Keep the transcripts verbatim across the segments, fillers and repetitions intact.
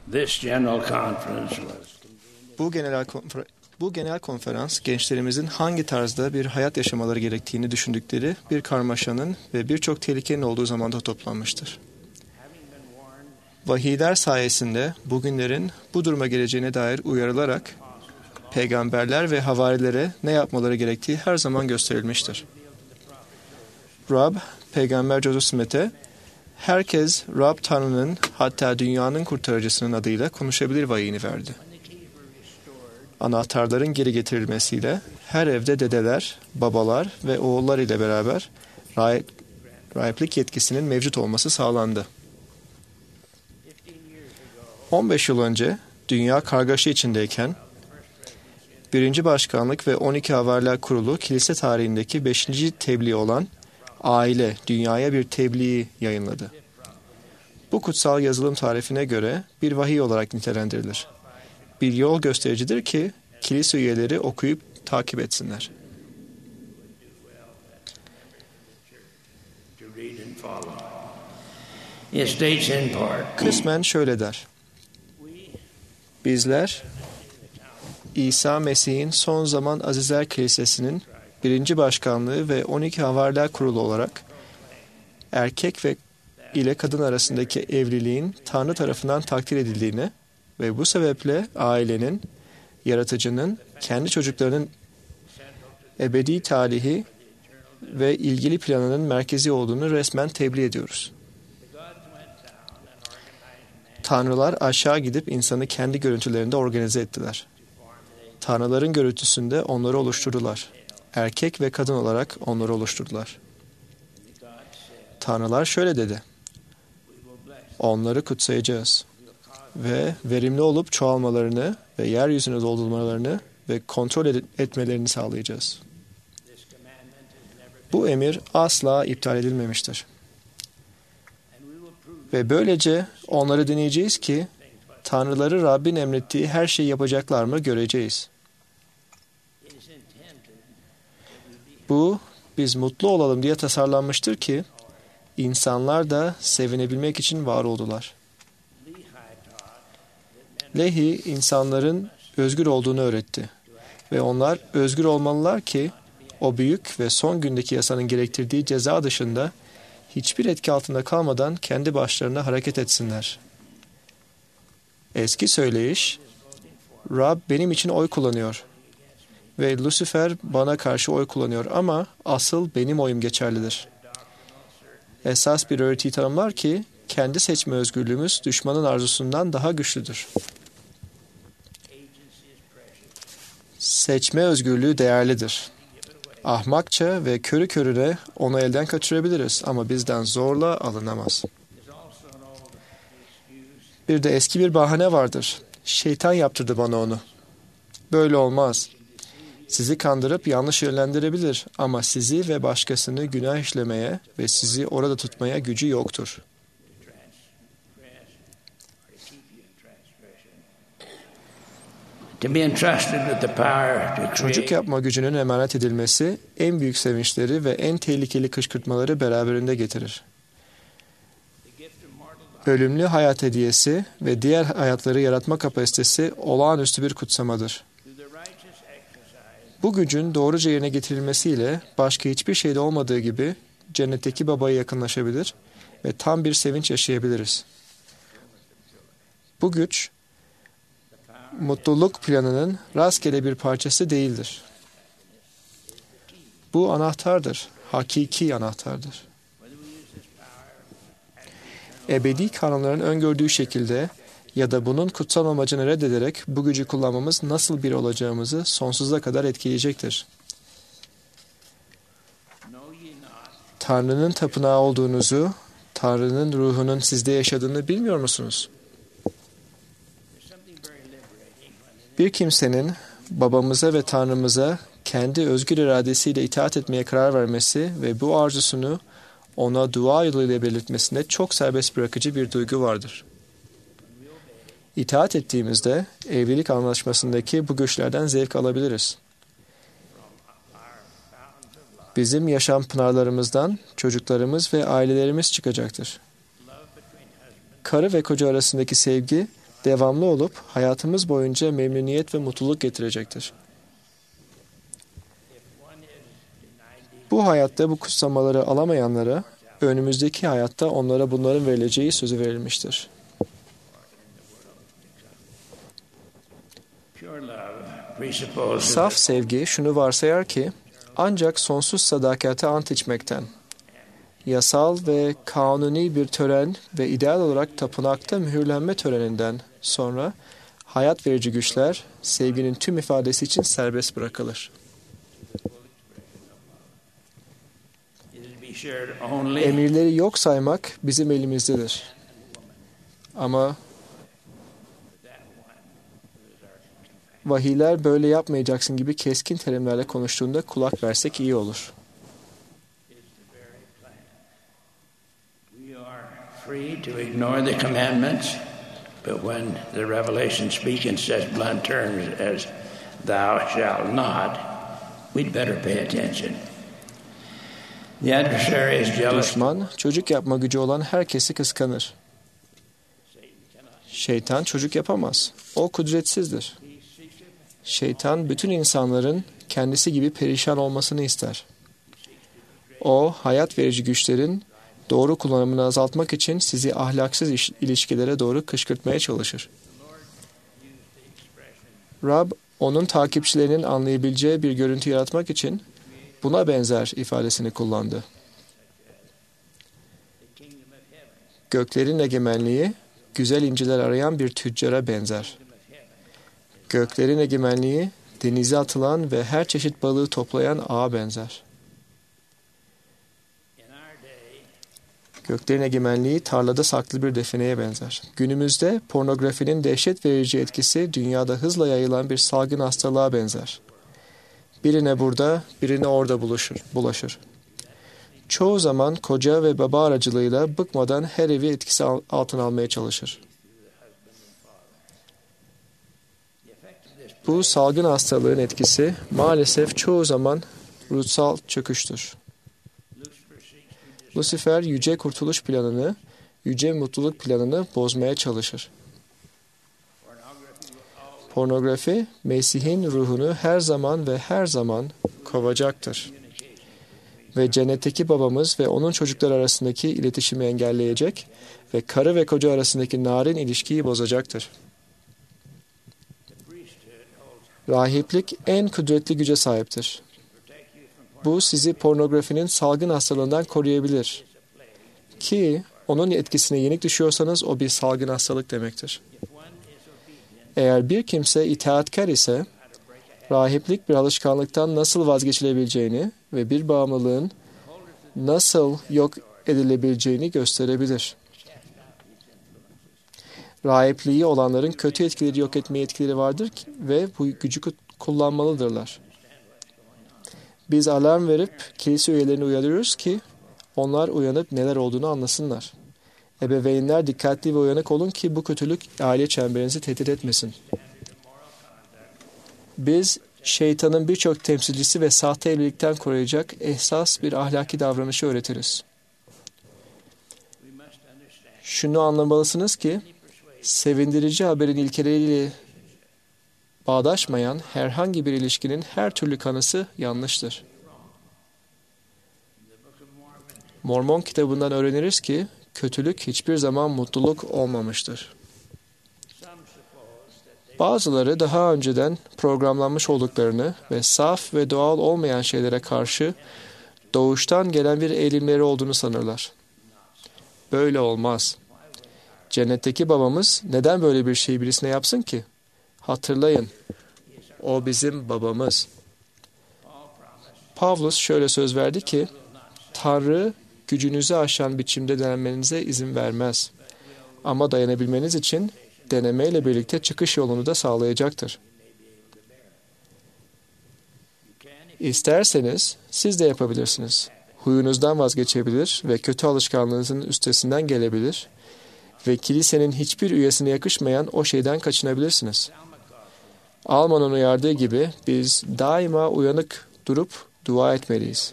This general conference was Bu genel konfer- bu genel konferans gençlerimizin hangi tarzda bir hayat yaşamaları gerektiğini düşündükleri bir karmaşanın ve birçok tehlikenin olduğu zamanda toplanmıştır. Vahiyler sayesinde bugünlerin bu duruma geleceğine dair uyarılarak peygamberler ve havarilere ne yapmaları gerektiği her zaman gösterilmiştir. Rab, Peygamber Joseph Smith'e herkes Rab Tanrı'nın hatta dünyanın kurtarıcısının adıyla konuşabilir vahiyini verdi. Anahtarların geri getirilmesiyle her evde dedeler, babalar ve oğullar ile beraber rahip, rahiplik yetkisinin mevcut olması sağlandı. on beş yıl önce dünya kargaşa içindeyken birinci Başkanlık ve on iki Havariler Kurulu kilise tarihindeki beşinci tebliğ olan Aile Dünyaya bir Tebliği yayınladı. Bu kutsal yazılım tarifine göre bir vahiy olarak nitelendirilir. Bir yol göstericidir ki kilise üyeleri okuyup takip etsinler. Kısmen şöyle der. Bizler İsa Mesih'in son zaman Azizler Kilisesi'nin birinci Başkanlığı ve on iki Havariler Kurulu olarak erkek ve ile kadın arasındaki evliliğin Tanrı tarafından takdir edildiğini ve bu sebeple ailenin, yaratıcının kendi çocuklarının ebedi talihi ve ilgili planının merkezi olduğunu resmen tebliğ ediyoruz. Tanrılar aşağı gidip insanı kendi görüntülerinde organize ettiler. Tanrıların görüntüsünde onları oluşturdular. Erkek ve kadın olarak onları oluşturdular. Tanrılar şöyle dedi. Onları kutsayacağız ve verimli olup çoğalmalarını ve yeryüzünü doldurmalarını ve kontrol etmelerini sağlayacağız. Bu emir asla iptal edilmemiştir. Ve böylece onları deneyeceğiz ki Tanrıları Rabbin emrettiği her şeyi yapacaklar mı göreceğiz. Bu biz mutlu olalım diye tasarlanmıştır ki insanlar da sevinebilmek için var oldular. Lehi insanların özgür olduğunu öğretti. Ve onlar özgür olmalılar ki o büyük ve son gündeki yasanın gerektirdiği ceza dışında hiçbir etki altında kalmadan kendi başlarına hareket etsinler. Eski söyleyiş, Rab benim için oy kullanıyor ve Lucifer bana karşı oy kullanıyor ama asıl benim oyum geçerlidir. Esas bir öğretiyi tanımlar ki kendi seçme özgürlüğümüz düşmanın arzusundan daha güçlüdür. Seçme özgürlüğü değerlidir. Ahmakça ve körü körüne onu elden kaçırabiliriz ama bizden zorla alınamaz. Bir de eski bir bahane vardır. Şeytan yaptırdı bana onu. Böyle olmaz. Sizi kandırıp yanlış yönlendirebilir ama sizi ve başkasını günah işlemeye ve sizi orada tutmaya gücü yoktur. Çocuk yapma gücünün emanet edilmesi en büyük sevinçleri ve en tehlikeli kışkırtmaları beraberinde getirir. Ölümlü hayat hediyesi ve diğer hayatları yaratma kapasitesi olağanüstü bir kutsamadır. Bu gücün doğruca yerine getirilmesiyle başka hiçbir şeyde olmadığı gibi cennetteki babaya yakınlaşabilir ve tam bir sevinç yaşayabiliriz. Bu güç, mutluluk planının rastgele bir parçası değildir. Bu anahtardır, hakiki anahtardır. Ebedi kanunların öngördüğü şekilde ya da bunun kutsal amacını reddederek bu gücü kullanmamız nasıl bir olacağımızı sonsuza kadar etkileyecektir. Tanrı'nın tapınağı olduğunuzu, Tanrı'nın ruhunun sizde yaşadığını bilmiyor musunuz? Bir kimsenin babamıza ve Tanrımıza kendi özgür iradesiyle itaat etmeye karar vermesi ve bu arzusunu ona dua yoluyla belirtmesinde çok serbest bırakıcı bir duygu vardır. İtaat ettiğimizde evlilik anlaşmasındaki bu güçlerden zevk alabiliriz. Bizim yaşam pınarlarımızdan çocuklarımız ve ailelerimiz çıkacaktır. Karı ve koca arasındaki sevgi devamlı olup hayatımız boyunca memnuniyet ve mutluluk getirecektir. Bu hayatta bu kutsamaları alamayanlara, önümüzdeki hayatta onlara bunların verileceği sözü verilmiştir. Saf sevgi şunu varsayar ki, ancak sonsuz sadakate ant içmekten, yasal ve kanuni bir tören ve ideal olarak tapınakta mühürlenme töreninden sonra hayat verici güçler sevginin tüm ifadesi için serbest bırakılır. Emirleri yok saymak bizim elimizdedir. Ama vahiyler böyle yapmayacaksın gibi keskin terimlerle konuştuğunda kulak versek iyi olur. Free to ignore the commandments, but when the revelation speaks in such blunt terms as "thou shalt not," we'd better pay attention. The adversary is jealous. Düşman, çocuk yapma gücü olan herkesi kıskanır. Şeytan çocuk yapamaz. O kudretsizdir. Şeytan bütün insanların kendisi gibi perişan olmasını ister. O, hayat verici güçlerin doğru kullanımını azaltmak için sizi ahlaksız iş, ilişkilere doğru kışkırtmaya çalışır. Rab, onun takipçilerinin anlayabileceği bir görüntü yaratmak için buna benzer ifadesini kullandı. Göklerin egemenliği, güzel inciler arayan bir tüccara benzer. Göklerin egemenliği, denize atılan ve her çeşit balığı toplayan ağa benzer. Göklerin egemenliği tarlada saklı bir defineye benzer. Günümüzde pornografinin dehşet verici etkisi dünyada hızla yayılan bir salgın hastalığa benzer. Birine burada, birine orada buluşur, bulaşır. Çoğu zaman koca ve baba aracılığıyla bıkmadan her evi etkisi altına almaya çalışır. Bu salgın hastalığın etkisi maalesef çoğu zaman ruhsal çöküştür. Lucifer yüce kurtuluş planını, yüce mutluluk planını bozmaya çalışır. Pornografi, Mesih'in ruhunu her zaman ve her zaman kovacaktır. Ve cennetteki babamız ve onun çocuklar arasındaki iletişimi engelleyecek ve karı ve koca arasındaki narin ilişkiyi bozacaktır. Rahiplik en kudretli güce sahiptir. Bu sizi pornografinin salgın hastalığından koruyabilir. Ki onun etkisine yenik düşüyorsanız o bir salgın hastalık demektir. Eğer bir kimse itaatkar ise, rahiplik bir alışkanlıktan nasıl vazgeçilebileceğini ve bir bağımlılığın nasıl yok edilebileceğini gösterebilir. Rahipliği olanların kötü etkileri yok etme yetkileri vardır ve bu gücü kullanmalıdırlar. Biz alarm verip kilise üyelerini uyarıyoruz ki onlar uyanıp neler olduğunu anlasınlar. Ebeveynler dikkatli ve uyanık olun ki bu kötülük aile çemberinizi tehdit etmesin. Biz şeytanın birçok temsilcisi ve sahte evlilikten koruyacak esas bir ahlaki davranışı öğretiriz. Şunu anlamalısınız ki sevindirici haberin ilkeleriyle bağdaşmayan herhangi bir ilişkinin her türlü kanısı yanlıştır. Mormon kitabından öğreniriz ki kötülük hiçbir zaman mutluluk olmamıştır. Bazıları daha önceden programlanmış olduklarını ve saf ve doğal olmayan şeylere karşı doğuştan gelen bir eğilimleri olduğunu sanırlar. Böyle olmaz. Cennetteki babamız neden böyle bir şeyi birisine yapsın ki? Hatırlayın, o bizim babamız. Pavlus şöyle söz verdi ki, Tanrı gücünüzü aşan biçimde denemenize izin vermez. Ama dayanabilmeniz için denemeyle birlikte çıkış yolunu da sağlayacaktır. İsterseniz siz de yapabilirsiniz. Huyunuzdan vazgeçebilir ve kötü alışkanlığınızın üstesinden gelebilir ve kilisenin hiçbir üyesine yakışmayan o şeyden kaçınabilirsiniz. Alman'ın uyardığı gibi biz daima uyanık durup dua etmeliyiz.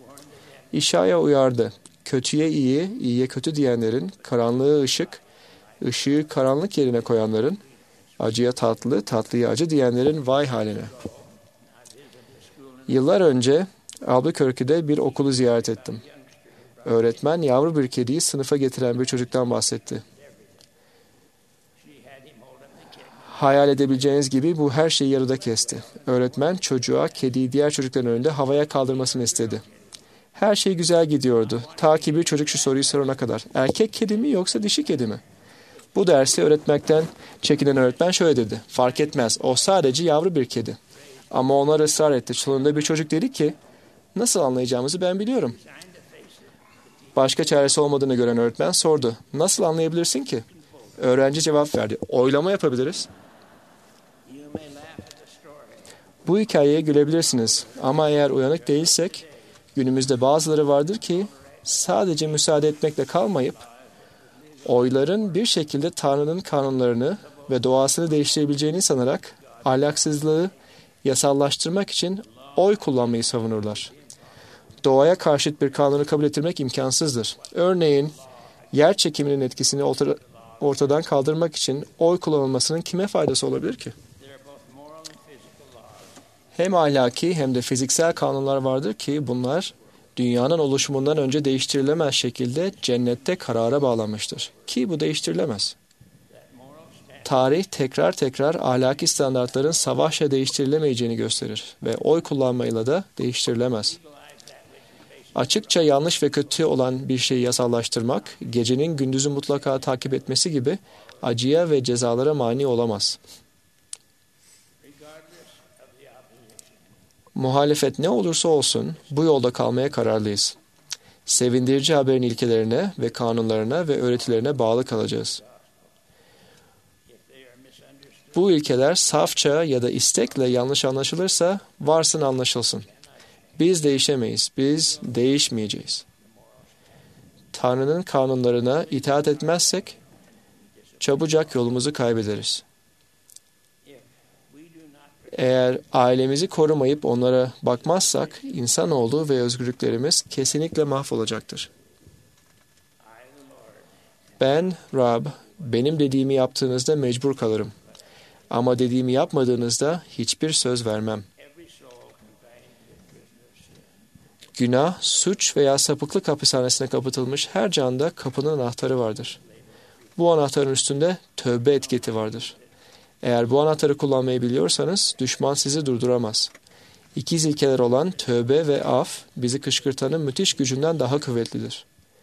İşaya uyardı. Kötüye iyi, iyiye kötü diyenlerin karanlığı ışık, Işığı karanlık yerine koyanların, acıya tatlı, tatlıya acı diyenlerin vay haline. Yıllar önce Albuquerque'de bir okulu ziyaret ettim. Öğretmen yavru bir kediyi sınıfa getiren bir çocuktan bahsetti. Hayal edebileceğiniz gibi bu her şeyi yarıda kesti. Öğretmen çocuğa kediyi diğer çocukların önünde havaya kaldırmasını istedi. Her şey güzel gidiyordu. Ta ki bir çocuk şu soruyu sorana kadar. Erkek kedi mi yoksa dişi kedi mi? Bu dersi öğretmekten çekinen öğretmen şöyle dedi. Fark etmez. O sadece yavru bir kedi. Ama onlar ısrar etti. Sonunda bir çocuk dedi ki nasıl anlayacağımızı ben biliyorum. Başka çaresi olmadığını gören öğretmen sordu. Nasıl anlayabilirsin ki? Öğrenci cevap verdi. Oylama yapabiliriz. Bu hikayeye gülebilirsiniz. Ama eğer uyanık değilsek günümüzde bazıları vardır ki sadece müsaade etmekle kalmayıp oyların bir şekilde Tanrı'nın kanunlarını ve doğasını değiştirebileceğini sanarak ahlaksızlığı yasallaştırmak için oy kullanmayı savunurlar. Doğaya karşıt bir kanunu kabul ettirmek imkansızdır. Örneğin yer çekiminin etkisini ortadan kaldırmak için oy kullanılmasının kime faydası olabilir ki? Hem ahlaki hem de fiziksel kanunlar vardır ki bunlar dünyanın oluşumundan önce değiştirilemez şekilde cennette karara bağlanmıştır. Ki bu değiştirilemez. Tarih tekrar tekrar ahlaki standartların savaşla değiştirilemeyeceğini gösterir ve oy kullanmayla da değiştirilemez. Açıkça yanlış ve kötü olan bir şeyi yasallaştırmak, gecenin gündüzü mutlaka takip etmesi gibi acıya ve cezalara mani olamaz. Muhalefet ne olursa olsun bu yolda kalmaya kararlıyız. Sevindirici haberin ilkelerine ve kanunlarına ve öğretilerine bağlı kalacağız. Bu ilkeler safça ya da istekle yanlış anlaşılırsa varsın anlaşılsın. Biz değişemeyiz, biz değişmeyeceğiz. Tanrı'nın kanunlarına itaat etmezsek çabucak yolumuzu kaybederiz. Eğer ailemizi korumayıp onlara bakmazsak insanoğlu ve özgürlüklerimiz kesinlikle mahvolacaktır. Ben, Rab, benim dediğimi yaptığınızda mecbur kalırım. Ama dediğimi yapmadığınızda hiçbir söz vermem. Günah, suç veya sapıklık hapishanesine kapatılmış her canda kapının anahtarı vardır. Bu anahtarın üstünde tövbe etiketi vardır. Eğer bu anahtarı kullanmayı biliyorsanız düşman sizi durduramaz. İkiz ilkeler olan tövbe ve af bizi kışkırtanın müthiş gücünden daha kuvvetlidir.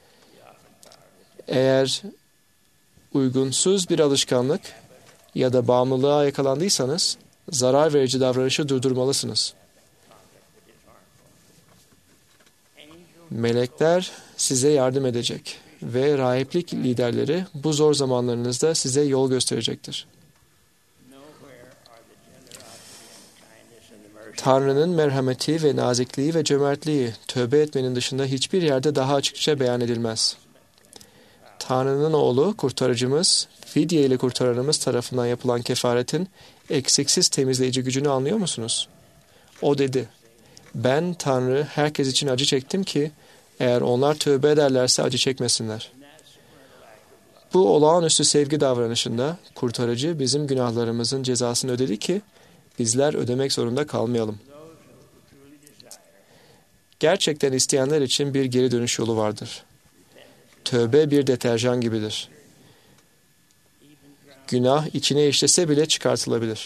Eğer uygunsuz bir alışkanlık ya da bağımlılığa yakalandıysanız zarar verici davranışı durdurmalısınız. Melekler size yardım edecek ve rahiplik liderleri bu zor zamanlarınızda size yol gösterecektir. Tanrı'nın merhameti ve nazikliği ve cömertliği tövbe etmenin dışında hiçbir yerde daha açıkça beyan edilmez. Tanrı'nın oğlu, kurtarıcımız, fidye ile kurtaranımız tarafından yapılan kefaretin eksiksiz temizleyici gücünü anlıyor musunuz? O dedi, ben Tanrı herkes için acı çektim ki eğer onlar tövbe ederlerse acı çekmesinler. Bu olağanüstü sevgi davranışında kurtarıcı bizim günahlarımızın cezasını ödedi ki bizler ödemek zorunda kalmayalım. Gerçekten isteyenler için bir geri dönüş yolu vardır. Tövbe bir deterjan gibidir. Günah içine işlese bile çıkartılabilir.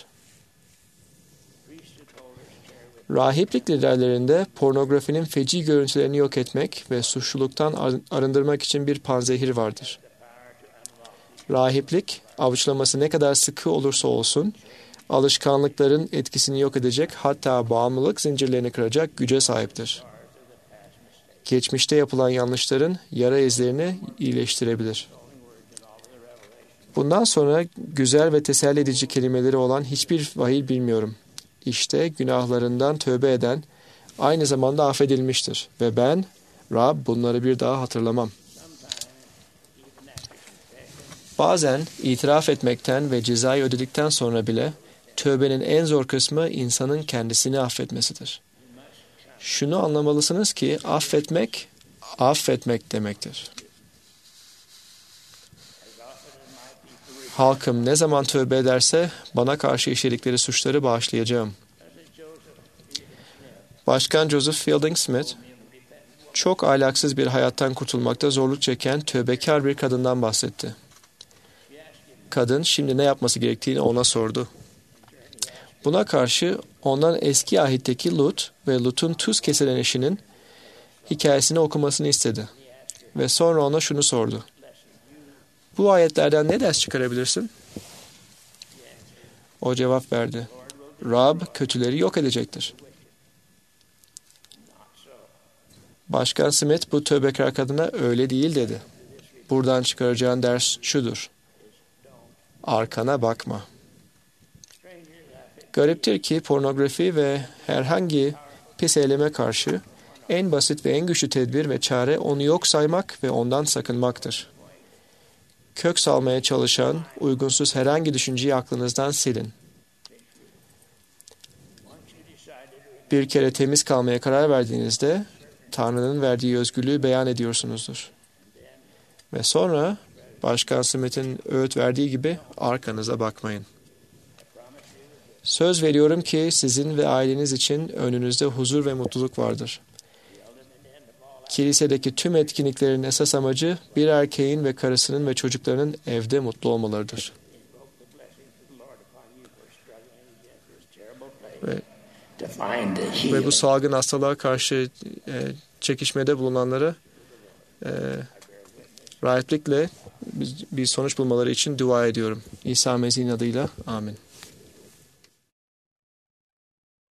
Rahiplik liderlerinde pornografinin feci görüntülerini yok etmek ve suçluluktan arındırmak için bir panzehir vardır. Rahiplik, avuçlaması ne kadar sıkı olursa olsun, alışkanlıkların etkisini yok edecek, hatta bağımlılık zincirlerini kıracak güce sahiptir. Geçmişte yapılan yanlışların yara izlerini iyileştirebilir. Bundan sonra güzel ve teselli edici kelimeleri olan hiçbir vahiy bilmiyorum. İşte günahlarından tövbe eden aynı zamanda affedilmiştir ve ben, Rab, bunları bir daha hatırlamam. Bazen itiraf etmekten ve cezayı ödedikten sonra bile tövbenin en zor kısmı insanın kendisini affetmesidir. Şunu anlamalısınız ki affetmek, affetmek demektir. Halkım ne zaman tövbe ederse bana karşı işledikleri suçları bağışlayacağım. Başkan Joseph Fielding Smith, çok ahlaksız bir hayattan kurtulmakta zorluk çeken tövbekar bir kadından bahsetti. Kadın şimdi ne yapması gerektiğini ona sordu. Buna karşı ondan eski ahitteki Lut ve Lut'un tuz kesilen eşinin hikayesini okumasını istedi. Ve sonra ona şunu sordu. Bu ayetlerden ne ders çıkarabilirsin? O cevap verdi. Rab kötüleri yok edecektir. Başkan Smith bu tövbekar kadına öyle değil dedi. Buradan çıkaracağın ders şudur. Arkana bakma. Gariptir ki pornografi ve herhangi pis eyleme karşı en basit ve en güçlü tedbir ve çare onu yok saymak ve ondan sakınmaktır. Kök salmaya çalışan, uygunsuz herhangi düşünceyi aklınızdan silin. Bir kere temiz kalmaya karar verdiğinizde, Tanrı'nın verdiği özgürlüğü beyan ediyorsunuzdur. Ve sonra, Başkan Smith'in öğüt verdiği gibi arkanıza bakmayın. Söz veriyorum ki sizin ve aileniz için önünüzde huzur ve mutluluk vardır. Kilisedeki tüm etkinliklerin esas amacı bir erkeğin ve karısının ve çocuklarının evde mutlu olmalarıdır. Ve, ve bu salgın hastalığa karşı e, çekişmede bulunanlara e, rahiplikle bir sonuç bulmaları için dua ediyorum. İsa Mesih'in adıyla. Amin.